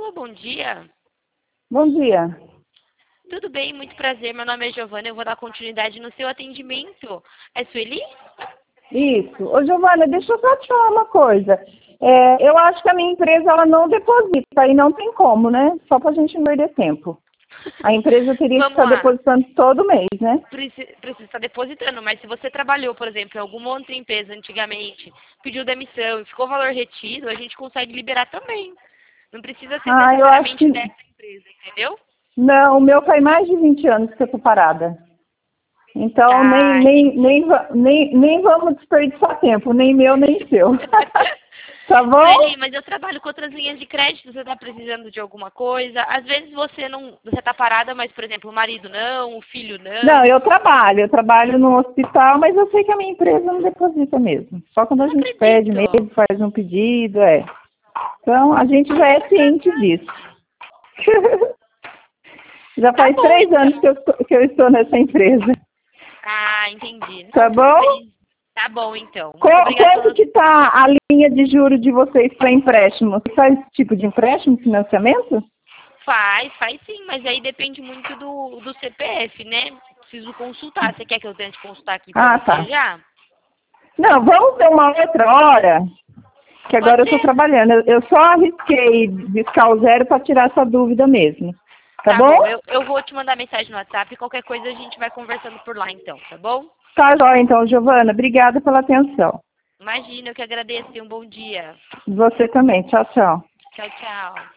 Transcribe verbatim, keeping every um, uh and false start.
Alô, bom dia. Bom dia. Tudo bem, muito prazer. Meu nome é Giovana, eu vou dar continuidade no seu atendimento. É Sueli? Isso. Ô, Giovana, deixa eu só te falar uma coisa. É, eu acho que a minha empresa ela não deposita, e não tem como, né? Só pra gente não perder tempo. A empresa teria que Vamos estar lá. depositando todo mês, né? Precisa, precisa estar depositando, mas se você trabalhou, por exemplo, em alguma outra empresa antigamente, pediu demissão e ficou valor retido, a gente consegue liberar também. Não precisa ser Ah, eu acho necessariamente que... dessa empresa, entendeu? Não, o meu faz mais de vinte anos que eu tô parada. Então, nem, Ah, nem, entendi. nem, va- nem, nem vamos desperdiçar tempo, nem meu, nem seu. Tá bom? Sueli, mas eu trabalho com outras linhas de crédito, você está precisando de alguma coisa. Às vezes você não, você está parada, mas, por exemplo, o marido não, o filho Não, não. eu trabalho, eu trabalho no hospital, mas eu sei que a minha empresa não deposita mesmo. Só quando a Não gente pede acredito. mesmo, faz um pedido, é. Então, a gente já é ciente disso. Já Tá faz bom, três anos então. que eu, estou- que eu estou nessa empresa. Ah, entendi. Tá Não, tudo bom? bem. Tá bom, então. Muito Qu- obrigada Quanto pela... que está a linha de juros de vocês para empréstimo? Você faz esse tipo de empréstimo, financiamento? Faz, faz sim, mas aí depende muito do, do C P F, né? Preciso consultar. Você quer que eu tente consultar aqui pra Ah, você tá. já? Não, vamos ter uma outra hora, que agora Pode eu estou ser. trabalhando. Eu eu só arrisquei discar o zero para tirar essa dúvida mesmo. Tá Tá bom? bom, eu, eu vou te mandar mensagem no WhatsApp e qualquer coisa a gente vai conversando por lá então, tá bom? Tá jóia, então, Giovana. Obrigada pela atenção. Imagina, eu que agradeço e um bom dia. Você também. Tchau, tchau. Tchau, tchau.